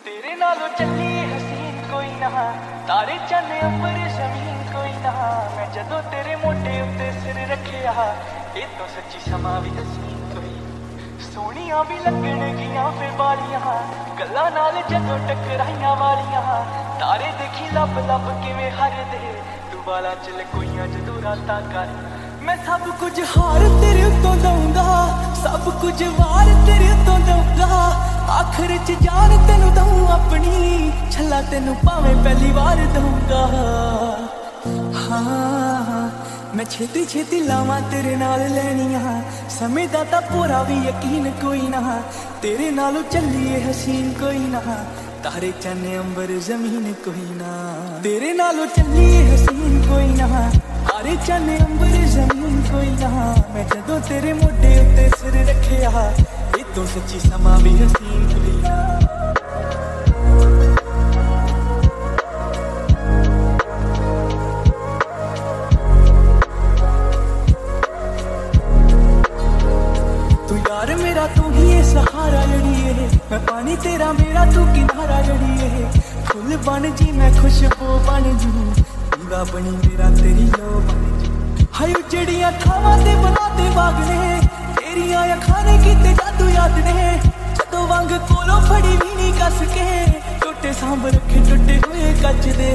तेरे नालों चली हसीन कोई ना, तारे चन्ने अंबर जमीन कोई ना। मैं जदों तेरे मोटे उत्ते सिर रखिया, ये तो सच्ची समा भी हसीन कोई। सोहणियां भी लगण गियां फिर बालियां, गल्लां नाल जदों टकराइयां वालियां। तारे देखी लब लब किवें हरदे, तू बालां च लकोइयां जदों रातां कर। मैं सब कुछ हार तेरे उत्तों दूंगा, सब कुछ वार तेरे उत्तों दूंगा। आखिर च जान तेनू दूं अपनी, छला तेनू भावें पहली बार दूंगा। हाँ मैं छेती छेती लावां तेरे नाल लैनियां, समय दा तां पूरा भी यकीन कोई ना। तेरे नालों चलिए हसीन कोई ना, तारे चन्ने अंबर जमीन कोई ना। तेरे नालों चलिए हसीन कोई ना, तारे चन्ने अंबर जमीन कोई ना। मैं जदों तेरे मोढे उत्ते सिर रखिया, ये तो सच्ची समा भी हसीन कोई ना। तू यार मेरा तू ही है सहारा जड़िए, मैं पानी तेरा मेरा तू किनारा जड़िए। फुल बन जी मैं खुशबू बन जू, दीवा बनी मेरा तेरी लो बन जू। हाय उजड़ियां खावां ते बनाते बागने, तेरियां अखां ने कीते जादू याद ने। जदों वांग कोलों फड़ी भी नहीं कस के, टोटे सांभ रखे टुटे हुए कच दे।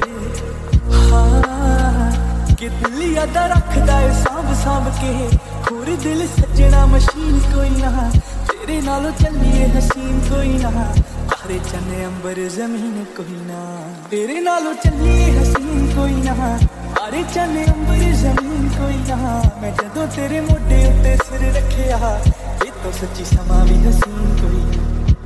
हाँ कि दिल यादा रखदा है सांभ सांभ के, होर दिल सजना मशीन कोई ना। तेरे नालों चलिए हसीन कोई ना, तारे चन्ने अंबर जमीन कोई ना। तेरे नालों चलिए हसीन कोई ना, तारे चन्ने अंबर जमीन कोई ना। मैं जदों तेरे मोढे उत्ते सिर रखिया, ये तो सच्ची समा भी हसीन कोई ना।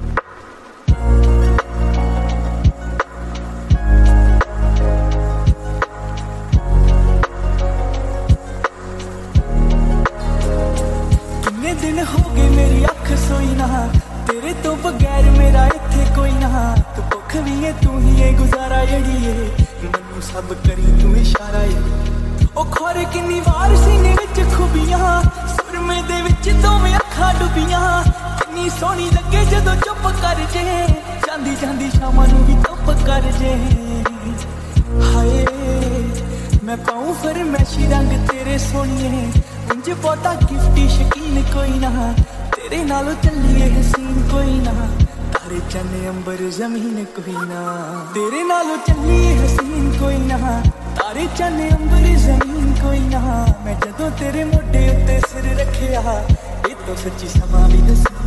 कितने दिन हो गए मेरी अख सोई ना, तेरे तो बगैर मेरा इत्थे कोई ना। तू भुख भी है तू ही है गुजारा जड़िए, मैनू सब करी तू इशारा है। ओ खोरे किन्नी वार सीने विच खुबियां, सुरमे दे विच दोवें अखां डुबियां। किन्नी सोहनी लगे जदों चुप कर जे, जांदी जांदी शामां नू भी चुप कर जे। हाय मैं पाऊं फरमैशी रंग तेरे सोहणिए, इंज बहुता गिफ्टी शकीन कोई ना। तेरे नालों चलिए हसीन कोई ना, तारे चन्ने अंबर जमीन कोई ना। तेरे नालों चलिए हसीन कोई ना, तारे चन्ने अंबर जमीन कोई ना। मैं जदों तेरे मोढे उत्ते सिर रखिया, ये तो सच्ची समा भी हसीन।